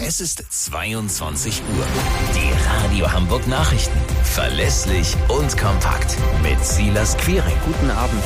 Es ist 22 Uhr. Die Radio Hamburg Nachrichten. Verlässlich und kompakt. Mit Silas Quiring. Guten Abend.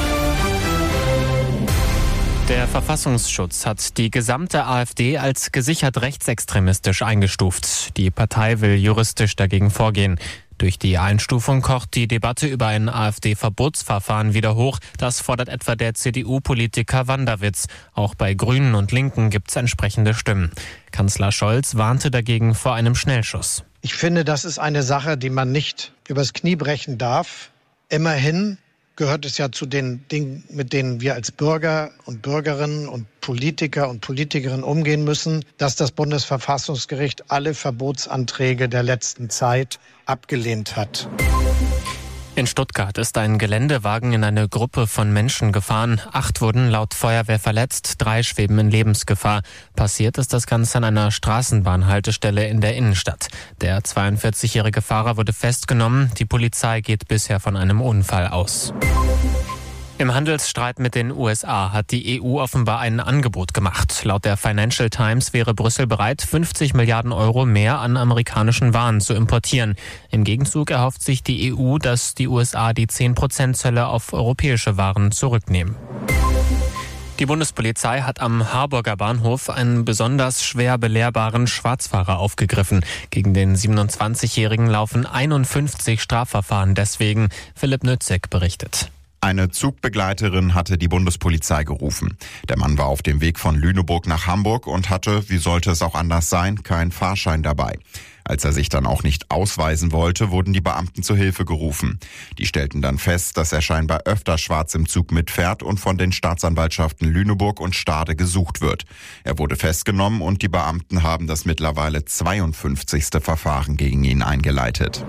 Der Verfassungsschutz hat die gesamte AfD als gesichert rechtsextremistisch eingestuft. Die Partei will juristisch dagegen vorgehen. Durch die Einstufung kocht die Debatte über ein AfD-Verbotsverfahren wieder hoch. Das fordert etwa der CDU-Politiker Wanderwitz. Auch bei Grünen und Linken gibt es entsprechende Stimmen. Kanzler Scholz warnte dagegen vor einem Schnellschuss. Ich finde, das ist eine Sache, die man nicht übers Knie brechen darf. Immerhin gehört es ja zu den Dingen, mit denen wir als Bürger und Bürgerinnen und Politiker und Politikerinnen umgehen müssen, dass das Bundesverfassungsgericht alle Verbotsanträge der letzten Zeit abgelehnt hat. In Stuttgart ist ein Geländewagen in eine Gruppe von Menschen gefahren. 8 wurden laut Feuerwehr verletzt, 3 schweben in Lebensgefahr. Passiert ist das Ganze an einer Straßenbahnhaltestelle in der Innenstadt. Der 42-jährige Fahrer wurde festgenommen. Die Polizei geht bisher von einem Unfall aus. Im Handelsstreit mit den USA hat die EU offenbar ein Angebot gemacht. Laut der Financial Times wäre Brüssel bereit, 50 Milliarden Euro mehr an amerikanischen Waren zu importieren. Im Gegenzug erhofft sich die EU, dass die USA die 10% Zölle auf europäische Waren zurücknehmen. Die Bundespolizei hat am Harburger Bahnhof einen besonders schwer belehrbaren Schwarzfahrer aufgegriffen. Gegen den 27-Jährigen laufen 51 Strafverfahren deswegen. Philipp Nützig berichtet. Eine Zugbegleiterin hatte die Bundespolizei gerufen. Der Mann war auf dem Weg von Lüneburg nach Hamburg und hatte, wie sollte es auch anders sein, keinen Fahrschein dabei. Als er sich dann auch nicht ausweisen wollte, wurden die Beamten zu Hilfe gerufen. Die stellten dann fest, dass er scheinbar öfter schwarz im Zug mitfährt und von den Staatsanwaltschaften Lüneburg und Stade gesucht wird. Er wurde festgenommen und die Beamten haben das mittlerweile 52. Verfahren gegen ihn eingeleitet.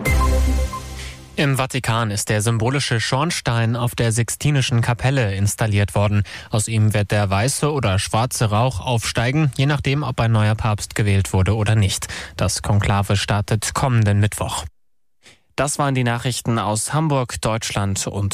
Im Vatikan ist der symbolische Schornstein auf der Sixtinischen Kapelle installiert worden. Aus ihm wird der weiße oder schwarze Rauch aufsteigen, je nachdem, ob ein neuer Papst gewählt wurde oder nicht. Das Konklave startet kommenden Mittwoch. Das waren die Nachrichten aus Hamburg, Deutschland und